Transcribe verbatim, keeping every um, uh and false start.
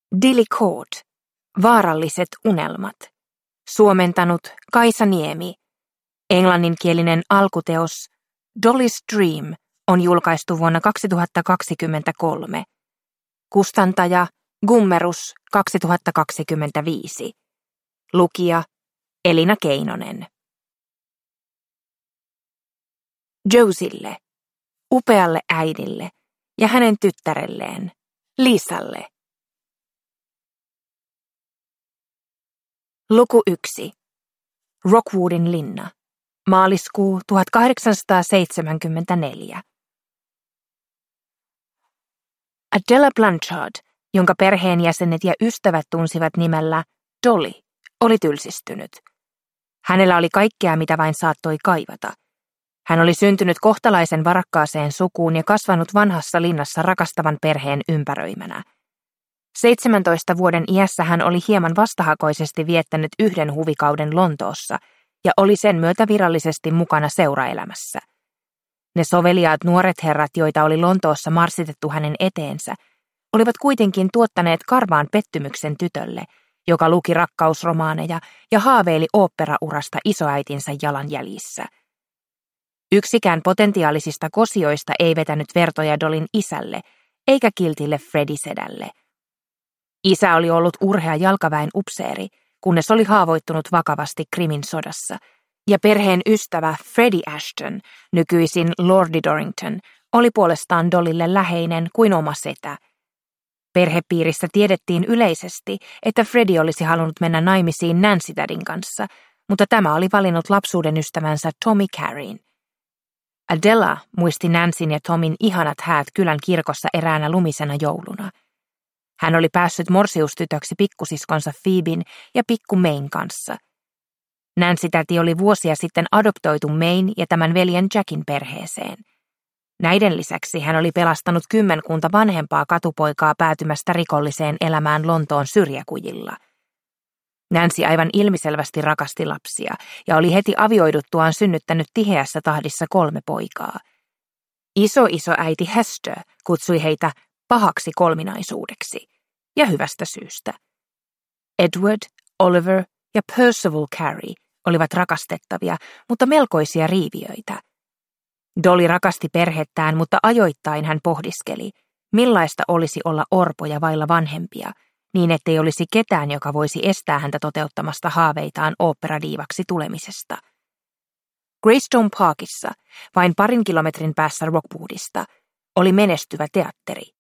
Dilly Court, vaaralliset unelmat. Suomentanut Kaisa Niemi. Englanninkielinen alkuteos Dolly's Dream on julkaistu vuonna kaksituhattakaksikymmentäkolme. Kustantaja Gummerus kaksituhattakaksikymmentäviisi. Lukija Elina Keinonen. Joselle, upealle äidille ja hänen tyttärelleen, Lisalle. Luku yksi. Rockwoodin linna. Maaliskuu tuhatkahdeksansataaseitsemänkymmentäneljä. Adela Blanchard, jonka perheenjäsenet ja ystävät tunsivat nimellä Dolly, oli tylsistynyt. Hänellä oli kaikkea, mitä vain saattoi kaivata. Hän oli syntynyt kohtalaisen varakkaaseen sukuun ja kasvanut vanhassa linnassa rakastavan perheen ympäröimänä. seitsemäntoista vuoden iässä hän oli hieman vastahakoisesti viettänyt yhden huvikauden Lontoossa ja oli sen myötä virallisesti mukana seuraelämässä. Ne soveliaat nuoret herrat, joita oli Lontoossa marssitettu hänen eteensä, olivat kuitenkin tuottaneet karvaan pettymyksen tytölle, joka luki rakkausromaaneja ja haaveili oopperaurasta isoäitinsä jalanjäljissä. Yksikään potentiaalisista kosioista ei vetänyt vertoja Dollyn isälle, eikä kiltille Freddy-sedälle. Isä oli ollut urhea jalkaväen upseeri, kunnes oli haavoittunut vakavasti Krimin sodassa, ja perheen ystävä Freddie Ashton, nykyisin Lordi Dorrington, oli puolestaan Dollylle läheinen kuin oma setä. Perhepiirissä tiedettiin yleisesti, että Freddie olisi halunnut mennä naimisiin Nancy Daddyn kanssa, mutta tämä oli valinnut lapsuuden ystävänsä Tommy Carryn. Adela muisti Nancyn ja Tomin ihanat häät kylän kirkossa eräänä lumisena jouluna. Hän oli päässyt morsiustytöksi pikkusiskonsa Phoeben ja pikku Mayn kanssa. Nancy-täti oli vuosia sitten adoptoitu Mayn ja tämän veljen Jackin perheeseen. Näiden lisäksi hän oli pelastanut kymmenkunta vanhempaa katupoikaa päätymästä rikolliseen elämään Lontoon syrjäkujilla. Nancy aivan ilmiselvästi rakasti lapsia ja oli heti avioiduttuaan synnyttänyt tiheässä tahdissa kolme poikaa. Iso-isoäiti Hester kutsui heitä pahaksi kolminaisuudeksi, ja hyvästä syystä. Edward, Oliver ja Percival Carey olivat rakastettavia, mutta melkoisia riiviöitä. Dolly rakasti perhettään, mutta ajoittain hän pohdiskeli, millaista olisi olla orpoja vailla vanhempia, niin ettei olisi ketään, joka voisi estää häntä toteuttamasta haaveitaan oopperadiivaksi tulemisesta. Greystone Parkissa, vain parin kilometrin päässä Rockwoodista, oli menestyvä teatteri.